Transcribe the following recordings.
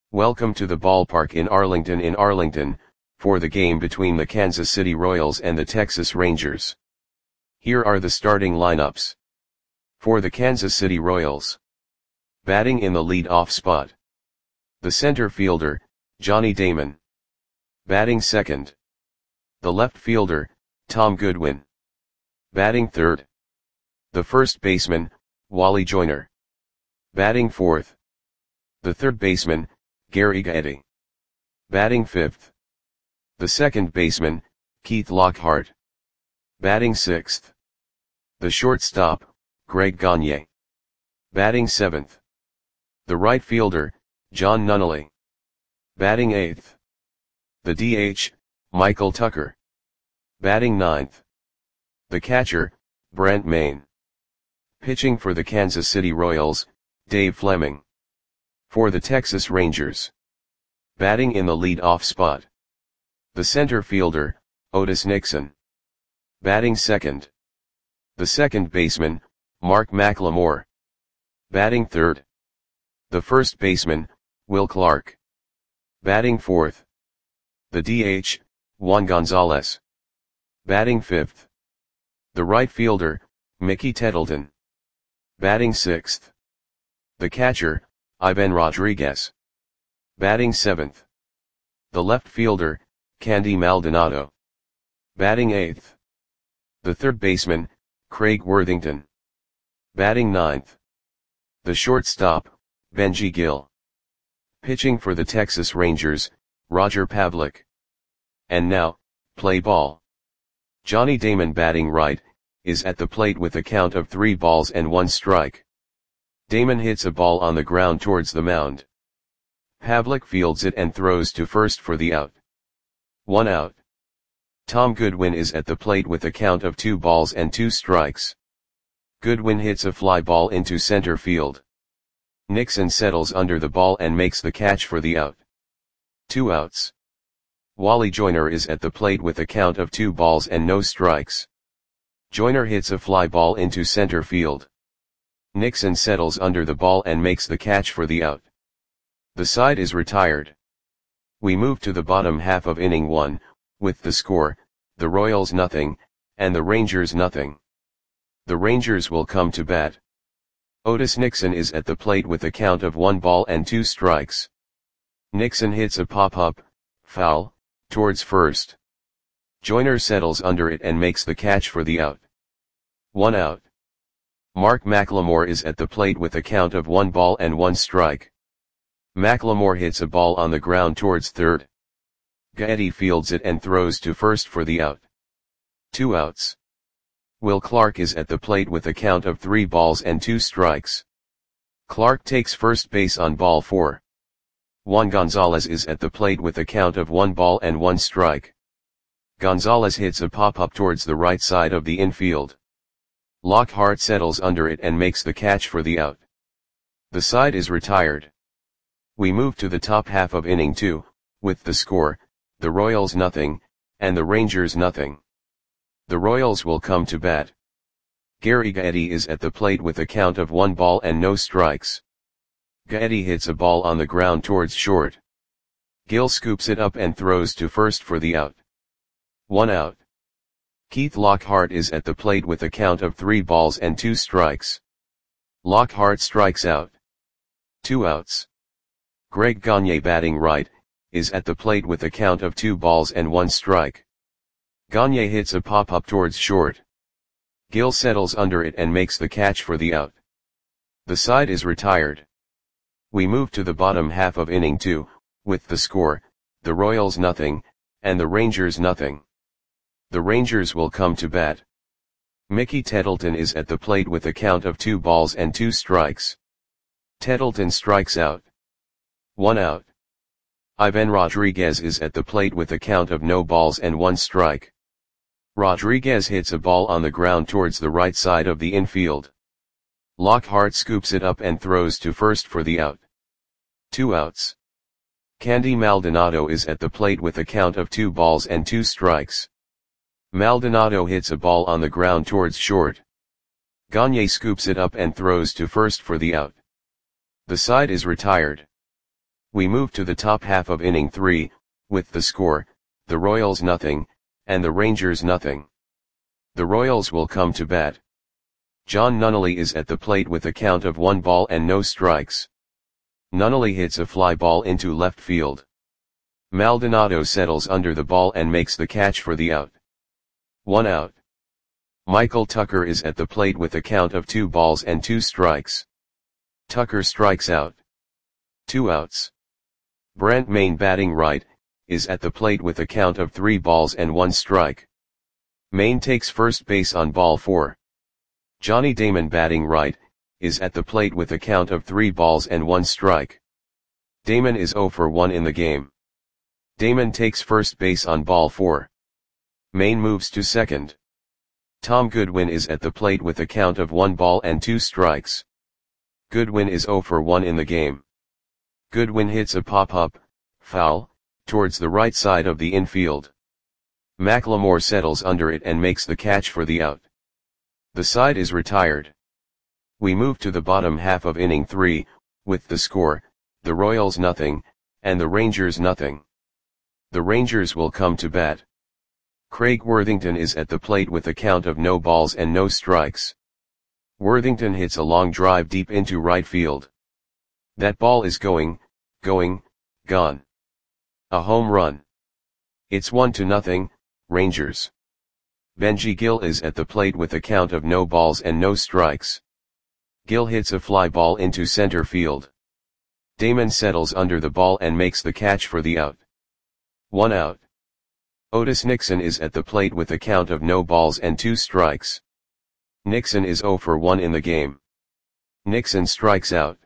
Welcome to the ballpark in Arlington, for the game between the Kansas City Royals and the Texas Rangers. Here are the starting lineups. For the Kansas City Royals. Batting in the lead-off spot. The center fielder, Johnny Damon. Batting second. The left fielder, Tom Goodwin. Batting third. The first baseman, Wally Joyner. Batting fourth. The third baseman, Gary Gaetti. Batting fifth. The second baseman, Keith Lockhart. Batting sixth. The shortstop, Greg Gagne. Batting seventh. The right fielder, John Nunnally. Batting eighth. The DH, Michael Tucker. Batting ninth. The catcher, Brent Mayne. Pitching for the Kansas City Royals, Dave Fleming. For the Texas Rangers. Batting in the lead-off spot. The center fielder, Otis Nixon. Batting second. The second baseman, Mark McLemore. Batting third. The first baseman, Will Clark. Batting fourth. The DH, Juan Gonzalez. Batting fifth. The right fielder, Mickey Tettleton. Batting sixth. The catcher, Ivan Rodriguez. Batting seventh. The left fielder, Candy Maldonado. Batting eighth. The third baseman, Craig Worthington. Batting ninth. The shortstop, Benji Gill. Pitching for the Texas Rangers, Roger Pavlik. And now, play ball. Johnny Damon batting right, is at the plate with a count of 3 balls and 1 strike. Damon hits a ball on the ground towards the mound. Pavlik fields it and throws to first for the out. 1 out. Tom Goodwin is at the plate with a count of 2 balls and 2 strikes. Goodwin hits a fly ball into center field. Nixon settles under the ball and makes the catch for the out. 2 outs. Wally Joyner is at the plate with a count of 2 balls and no strikes. Joyner hits a fly ball into center field. Nixon settles under the ball and makes the catch for the out. The side is retired. We move to the bottom half of inning 1, with the score, the Royals nothing, and the Rangers nothing. The Rangers will come to bat. Otis Nixon is at the plate with a count of 1 ball and 2 strikes. Nixon hits a pop-up, foul, towards first. Joyner settles under it and makes the catch for the out. 1 out. Mark McLemore is at the plate with a count of 1 ball and 1 strike. McLemore hits a ball on the ground towards third. Gaetti fields it and throws to first for the out. 2 outs. Will Clark is at the plate with a count of 3 balls and 2 strikes. Clark takes first base on ball 4. Juan Gonzalez is at the plate with a count of 1 ball and 1 strike. Gonzalez hits a pop-up towards the right side of the infield. Lockhart settles under it and makes the catch for the out. The side is retired. We move to the top half of inning 2, with the score, the Royals nothing, and the Rangers nothing. The Royals will come to bat. Gary Gaetti is at the plate with a count of 1 ball and no strikes. Gaetti hits a ball on the ground towards short. Gill scoops it up and throws to first for the out. 1 out. Keith Lockhart is at the plate with a count of 3 balls and 2 strikes. Lockhart strikes out. 2 outs. Greg Gagne batting right, is at the plate with a count of 2 balls and 1 strike. Gagne hits a pop-up towards short. Gill settles under it and makes the catch for the out. The side is retired. We move to the bottom half of inning 2, with the score, the Royals nothing, and the Rangers nothing. The Rangers will come to bat. Mickey Tettleton is at the plate with a count of 2 balls and 2 strikes. Tettleton strikes out. 1 out. Ivan Rodriguez is at the plate with a count of no balls and 1 strike. Rodriguez hits a ball on the ground towards the right side of the infield. Lockhart scoops it up and throws to first for the out. 2 outs. Candy Maldonado is at the plate with a count of 2 balls and 2 strikes. Maldonado hits a ball on the ground towards short. Gagne scoops it up and throws to first for the out. The side is retired. We move to the top half of inning 3, with the score, the Royals nothing, and the Rangers nothing. The Royals will come to bat. John Nunnally is at the plate with a count of 1 ball and no strikes. Nunnally hits a fly ball into left field. Maldonado settles under the ball and makes the catch for the out. 1 out. Michael Tucker is at the plate with a count of 2 balls and 2 strikes. Tucker strikes out. 2 outs. Brent Mayne batting right, is at the plate with a count of 3 balls and 1 strike. Mayne takes first base on ball 4. Johnny Damon batting right, is at the plate with a count of 3 balls and 1 strike. Damon is 0 for 1 in the game. Damon takes first base on ball 4. Mayne moves to second. Tom Goodwin is at the plate with a count of 1 ball and 2 strikes. Goodwin is 0 for 1 in the game. Goodwin hits a pop-up, foul, towards the right side of the infield. McLemore settles under it and makes the catch for the out. The side is retired. We move to the bottom half of inning 3, with the score, the Royals nothing, and the Rangers nothing. The Rangers will come to bat. Craig Worthington is at the plate with a count of no balls and no strikes. Worthington hits a long drive deep into right field. That ball is gone. A home run. It's 1-0, Rangers. Benji Gill is at the plate with a count of no balls and no strikes. Gill hits a fly ball into center field. Damon settles under the ball and makes the catch for the out. 1 out. Otis Nixon is at the plate with a count of no balls and 2 strikes. Nixon is 0 for 1 in the game. Nixon strikes out.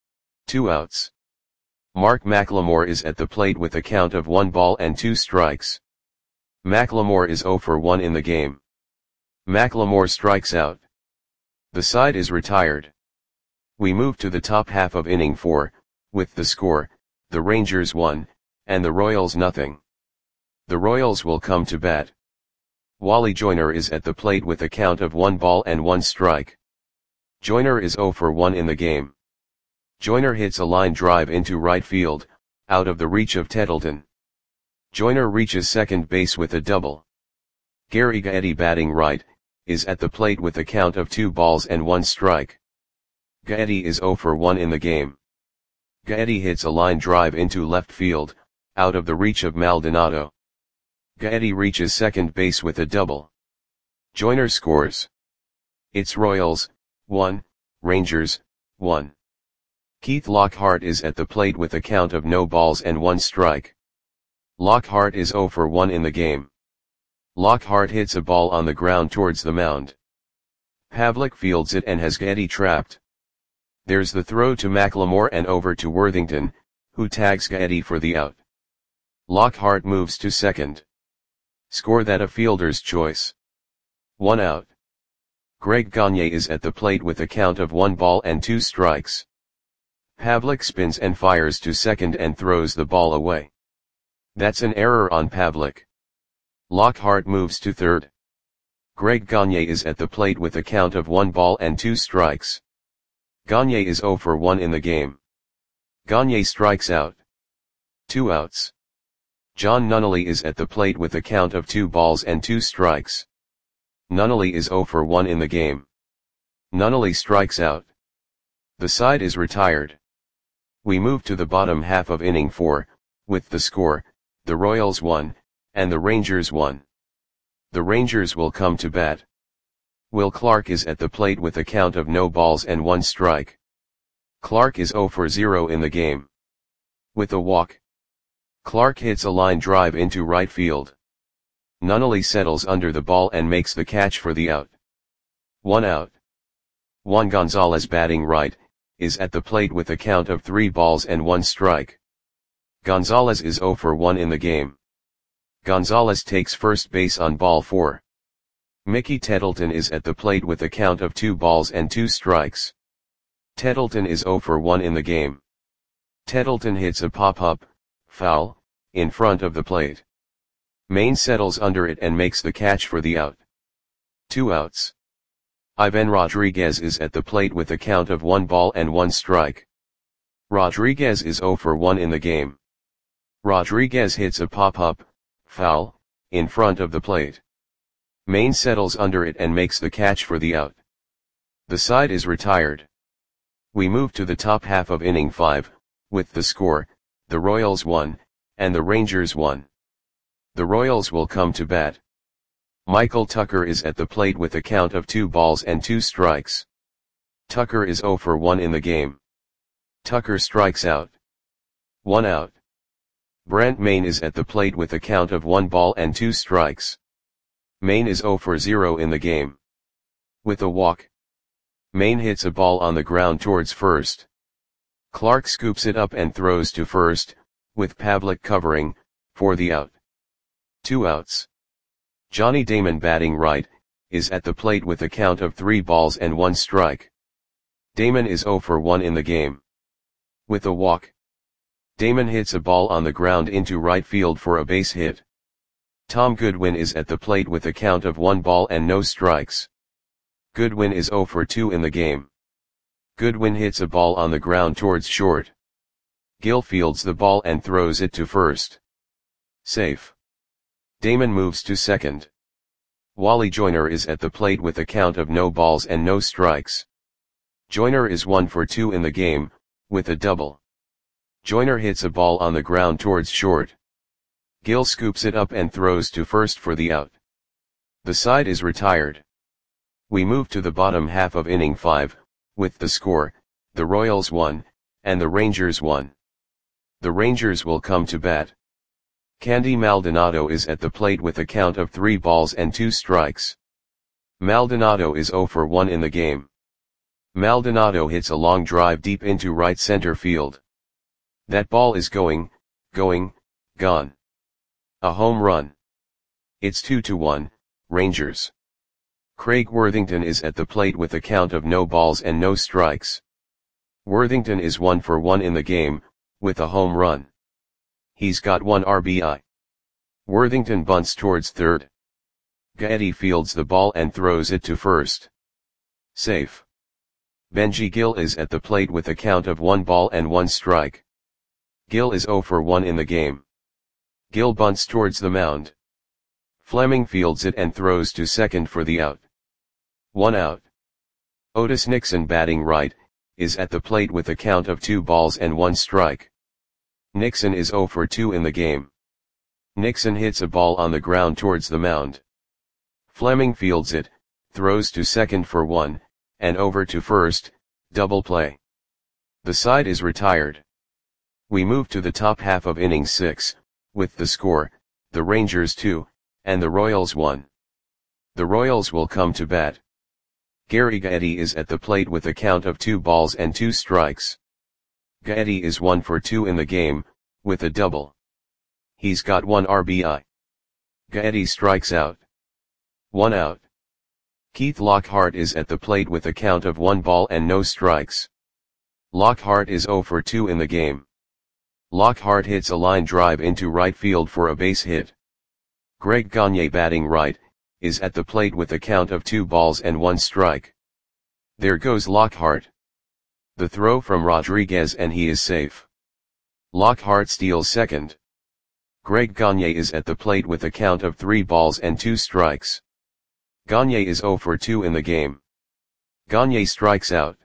2 outs. Mark McLemore is at the plate with a count of 1 ball and 2 strikes. McLemore is 0 for 1 in the game. McLemore strikes out. The side is retired. We move to the top half of inning 4, with the score, the Rangers 1, and the Royals nothing. The Royals will come to bat. Wally Joyner is at the plate with a count of 1 ball and 1 strike. Joyner is 0 for 1 in the game. Joyner hits a line drive into right field, out of the reach of Tettleton. Joyner reaches second base with a double. Gary Gaetti batting right, is at the plate with a count of 2 balls and 1 strike. Gaetti is 0 for 1 in the game. Gaetti hits a line drive into left field, out of the reach of Maldonado. Gaetti reaches second base with a double. Joyner scores. It's Royals, 1, Rangers, 1. Keith Lockhart is at the plate with a count of no balls and 1 strike. Lockhart is 0 for 1 in the game. Lockhart hits a ball on the ground towards the mound. Pavlik fields it and has Gaetti trapped. There's the throw to McLemore and over to Worthington, who tags Gaetti for the out. Lockhart moves to second. Score that a fielder's choice. 1 out. Greg Gagne is at the plate with a count of 1 ball and 2 strikes. Pavlik spins and fires to second and throws the ball away. That's an error on Pavlik. Lockhart moves to third. Greg Gagne is at the plate with a count of 1 ball and 2 strikes. Gagne is 0 for 1 in the game. Gagne strikes out. 2 outs. John Nunnally is at the plate with a count of 2 balls and 2 strikes. Nunnally is 0 for 1 in the game. Nunnally strikes out. The side is retired. We move to the bottom half of inning 4, with the score, the Royals 1, and the Rangers 1. The Rangers will come to bat. Will Clark is at the plate with a count of no balls and 1 strike. Clark is 0 for 0 in the game. With a walk. Clark hits a line drive into right field. Nunnally settles under the ball and makes the catch for the out. 1 out. Juan Gonzalez batting right, is at the plate with a count of 3 balls and 1 strike. Gonzalez is 0 for 1 in the game. Gonzalez takes first base on ball 4. Mickey Tettleton is at the plate with a count of 2 balls and 2 strikes. Tettleton is 0 for 1 in the game. Tettleton hits a pop-up, foul, in front of the plate. Mayne settles under it and makes the catch for the out. 2 outs. Ivan Rodriguez is at the plate with a count of 1 ball and 1 strike. Rodriguez is 0 for 1 in the game. Rodriguez hits a pop-up, foul, in front of the plate. Main settles under it and makes the catch for the out. The side is retired. We move to the top half of inning 5, with the score, the Royals 1, and the Rangers 1. The Royals will come to bat. Michael Tucker is at the plate with a count of 2 balls and 2 strikes. Tucker is 0 for 1 in the game. Tucker strikes out. 1 out. Brent Mayne is at the plate with a count of 1 ball and 2 strikes. Mayne is 0 for 0 in the game. With a walk. Mayne hits a ball on the ground towards first. Clark scoops it up and throws to first, with Pavlik covering, for the out. 2 outs. Johnny Damon batting right, is at the plate with a count of 3 balls and 1 strike. Damon is 0 for 1 in the game. With a walk. Damon hits a ball on the ground into right field for a base hit. Tom Goodwin is at the plate with a count of 1 ball and no strikes. Goodwin is 0 for 2 in the game. Goodwin hits a ball on the ground towards short. Gill fields the ball and throws it to first. Safe. Damon moves to second. Wally Joyner is at the plate with a count of no balls and no strikes. Joyner is 1 for 2 in the game, with a double. Joyner hits a ball on the ground towards short. Gill scoops it up and throws to first for the out. The side is retired. We move to the bottom half of inning 5, with the score, the Royals 1, and the Rangers 1. The Rangers will come to bat. Candy Maldonado is at the plate with a count of 3 balls and 2 strikes. Maldonado is 0 for 1 in the game. Maldonado hits a long drive deep into right center field. That ball is gone. A home run. It's 2-1, Rangers. Craig Worthington is at the plate with a count of no balls and no strikes. Worthington is 1 for 1 in the game, with a home run. He's got 1 RBI. Worthington bunts towards third. Gaetti fields the ball and throws it to first. Safe. Benji Gill is at the plate with a count of 1 ball and 1 strike. Gill is 0 for 1 in the game. Gill bunts towards the mound. Fleming fields it and throws to second for the out. 1 out. Otis Nixon batting right, is at the plate with a count of 2 balls and 1 strike. Nixon is 0 for 2 in the game. Nixon hits a ball on the ground towards the mound. Fleming fields it, throws to second for 1, and over to first, double play. The side is retired. We move to the top half of inning 6, with the score, the Rangers 2, and the Royals 1. The Royals will come to bat. Gary Gaetti is at the plate with a count of 2 balls and 2 strikes. Gaetti is 1 for 2 in the game, with a double. He's got 1 RBI. Gaetti strikes out. 1 out. Keith Lockhart is at the plate with a count of 1 ball and no strikes. Lockhart is 0 for 2 in the game. Lockhart hits a line drive into right field for a base hit. Greg Gagne batting right, is at the plate with a count of 2 balls and 1 strike. There goes Lockhart. The throw from Rodriguez and he is safe. Lockhart steals second. Greg Gagne is at the plate with a count of 3 balls and 2 strikes. Gagne is 0 for 2 in the game. Gagne strikes out.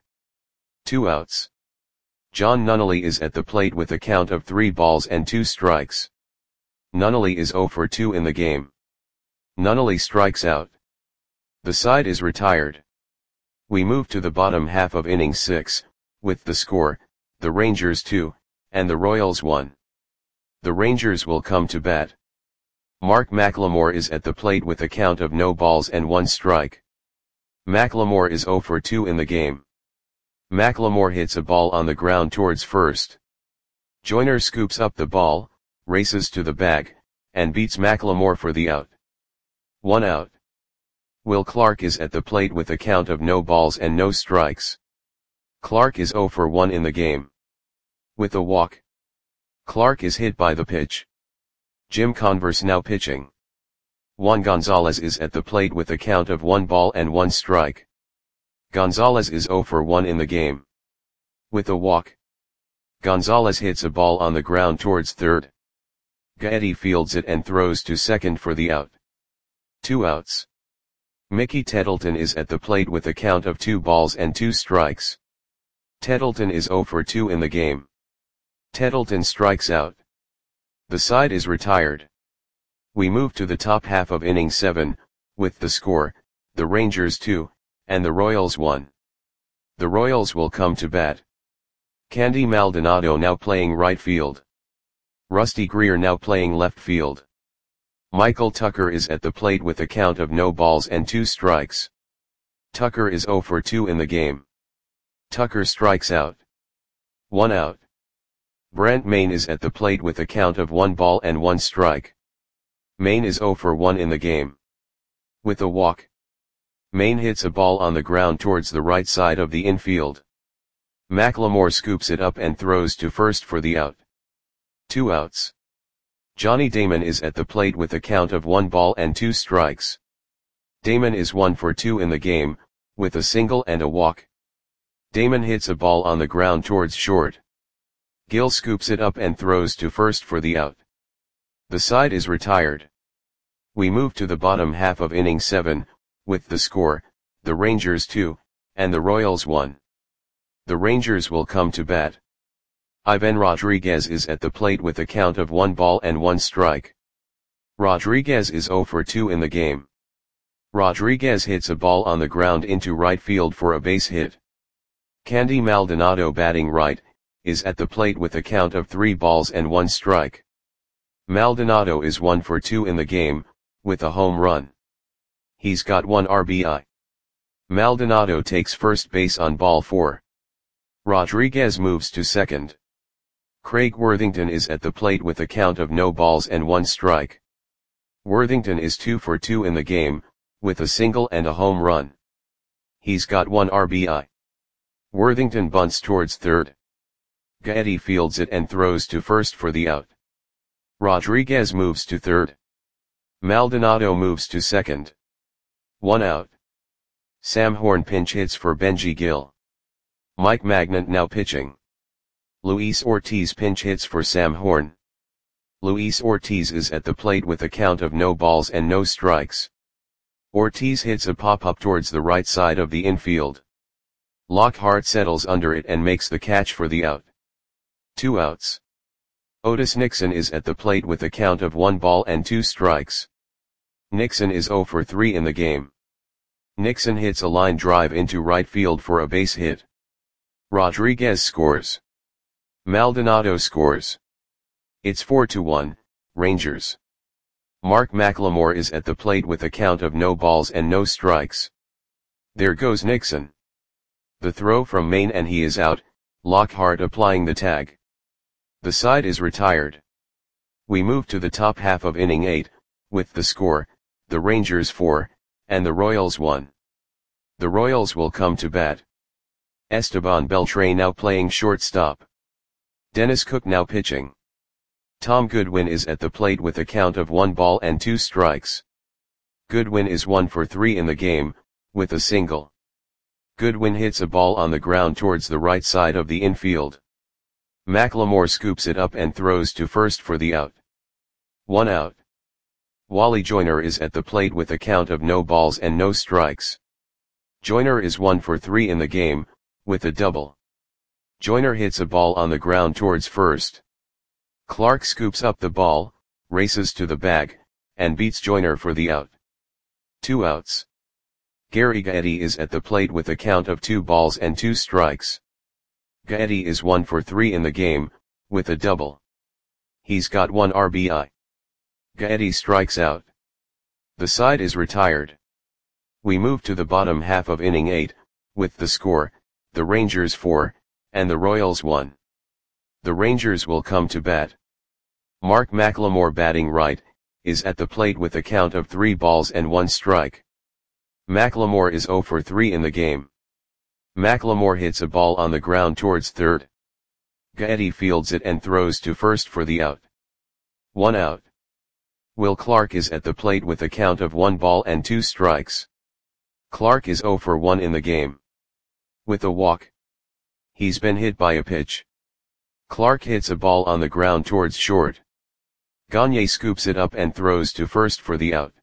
2 outs. John Nunnally is at the plate with a count of 3 balls and 2 strikes. Nunnally is 0 for 2 in the game. Nunnally strikes out. The side is retired. We move to the bottom half of inning 6, with the score, the Rangers 2, and the Royals 1. The Rangers will come to bat. Mark McLemore is at the plate with a count of no balls and 1 strike. McLemore is 0 for 2 in the game. McLemore hits a ball on the ground towards first. Joyner scoops up the ball, races to the bag, and beats McLemore for the out. 1 out. Will Clark is at the plate with a count of no balls and no strikes. Clark is 0 for 1 in the game. With a walk. Clark is hit by the pitch. Jim Converse now pitching. Juan Gonzalez is at the plate with a count of 1 ball and 1 strike. Gonzalez is 0 for 1 in the game. With a walk. Gonzalez hits a ball on the ground towards third. Gaetti fields it and throws to second for the out. 2 outs. Mickey Tettleton is at the plate with a count of 2 balls and 2 strikes. Tettleton is 0 for 2 in the game. Tettleton strikes out. The side is retired. We move to the top half of inning 7, with the score, the Rangers 2, and the Royals 1. The Royals will come to bat. Candy Maldonado now playing right field. Rusty Greer now playing left field. Michael Tucker is at the plate with a count of no balls and 2 strikes. Tucker is 0 for 2 in the game. Tucker strikes out. 1 out. Brent Mayne is at the plate with a count of 1 ball and 1 strike. Mayne is 0 for 1 in the game. With a walk, Mayne hits a ball on the ground towards the right side of the infield. McLemore scoops it up and throws to first for the out. 2 outs. Johnny Damon is at the plate with a count of 1 ball and 2 strikes. Damon is 1 for 2 in the game, with a single and a walk. Damon hits a ball on the ground towards short. Gill scoops it up and throws to first for the out. The side is retired. We move to the bottom half of inning 7, with the score, the Rangers 2, and the Royals 1. The Rangers will come to bat. Ivan Rodriguez is at the plate with a count of 1 ball and 1 strike. Rodriguez is 0 for 2 in the game. Rodriguez hits a ball on the ground into right field for a base hit. Candy Maldonado batting right, is at the plate with a count of 3 balls and 1 strike. Maldonado is 1 for 2 in the game, with a home run. He's got 1 RBI. Maldonado takes first base on ball 4. Rodriguez moves to second. Craig Worthington is at the plate with a count of no balls and 1 strike. Worthington is 2 for 2 in the game, with a single and a home run. He's got 1 RBI. Worthington bunts towards third. Gaetti fields it and throws to first for the out. Rodriguez moves to third. Maldonado moves to second. 1 out. Sam Horn pinch hits for Benji Gill. Mike Magnant now pitching. Luis Ortiz pinch hits for Sam Horn. Luis Ortiz is at the plate with a count of no balls and no strikes. Ortiz hits a pop-up towards the right side of the infield. Lockhart settles under it and makes the catch for the out. 2 outs. Otis Nixon is at the plate with a count of 1 ball and 2 strikes. Nixon is 0 for 3 in the game. Nixon hits a line drive into right field for a base hit. Rodriguez scores. Maldonado scores. It's 4-1, Rangers. Mark McLemore is at the plate with a count of no balls and no strikes. There goes Nixon. The throw from Mayne and he is out, Lockhart applying the tag. The side is retired. We move to the top half of inning 8, with the score, the Rangers 4, and the Royals 1. The Royals will come to bat. Esteban Beltre now playing shortstop. Dennis Cook now pitching. Tom Goodwin is at the plate with a count of 1 ball and 2 strikes. Goodwin is 1 for 3 in the game, with a single. Goodwin hits a ball on the ground towards the right side of the infield. McLemore scoops it up and throws to first for the out. 1 out. Wally Joyner is at the plate with a count of no balls and no strikes. Joyner is 1 for 3 in the game, with a double. Joyner hits a ball on the ground towards first. Clark scoops up the ball, races to the bag, and beats Joyner for the out. 2 outs. Gary Gaetti is at the plate with a count of 2 balls and 2 strikes. Gaetti is 1 for 3 in the game, with a double. He's got 1 RBI. Gaetti strikes out. The side is retired. We move to the bottom half of inning 8, with the score, the Rangers 4, and the Royals 1. The Rangers will come to bat. Mark McLemore batting right, is at the plate with a count of 3 balls and 1 strike. McLemore is 0 for 3 in the game. McLemore hits a ball on the ground towards third. Gaetti fields it and throws to first for the out. 1 out. Will Clark is at the plate with a count of 1 ball and 2 strikes. Clark is 0 for 1 in the game. With a walk. He's been hit by a pitch. Clark hits a ball on the ground towards short. Gagne scoops it up and throws to first for the out.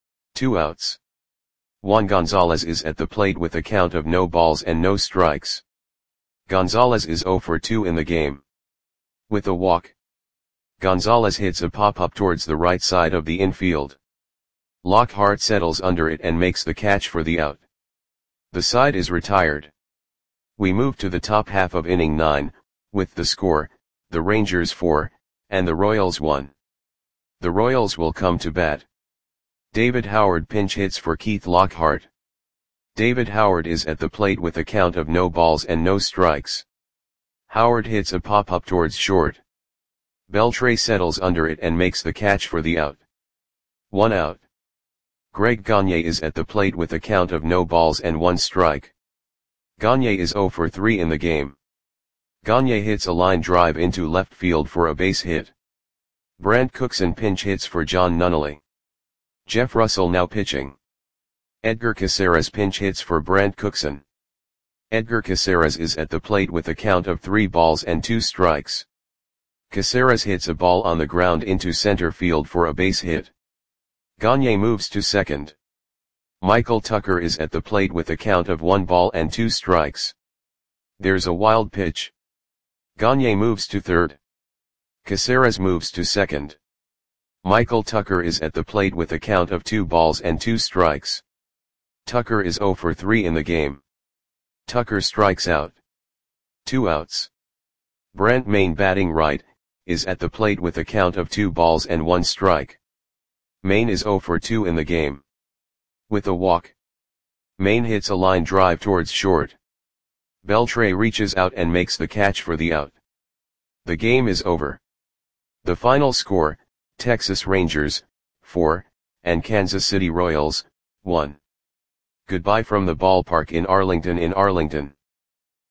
2 outs. Juan Gonzalez is at the plate with a count of no balls and no strikes. Gonzalez is 0 for 2 in the game. With a walk, Gonzalez hits a pop-up towards the right side of the infield. Lockhart settles under it and makes the catch for the out. The side is retired. We move to the top half of inning 9, with the score, the Rangers 4, and the Royals 1. The Royals will come to bat. David Howard pinch hits for Keith Lockhart. David Howard is at the plate with a count of no balls and no strikes. Howard hits a pop-up towards short. Beltre settles under it and makes the catch for the out. 1 out. Greg Gagne is at the plate with a count of no balls and 1 strike. Gagne is 0 for 3 in the game. Gagne hits a line drive into left field for a base hit. Brant Cookson pinch hits for John Nunnally. Jeff Russell now pitching. Edgar Caceres pinch hits for Brant Cookson. Edgar Caceres is at the plate with a count of 3 balls and 2 strikes. Caceres hits a ball on the ground into center field for a base hit. Gagne moves to second. Michael Tucker is at the plate with a count of 1 ball and 2 strikes. There's a wild pitch. Gagne moves to third. Caceres moves to second. Michael Tucker is at the plate with a count of 2 balls and 2 strikes. Tucker is 0 for 3 in the game. Tucker strikes out. 2 outs. Brent Mayne batting right, is at the plate with a count of 2 balls and 1 strike. Mayne is 0 for 2 in the game. With a walk, Mayne hits a line drive towards short. Beltre reaches out and makes the catch for the out. The game is over. The final score, Texas Rangers, 4, and Kansas City Royals, 1. Goodbye from the ballpark in Arlington.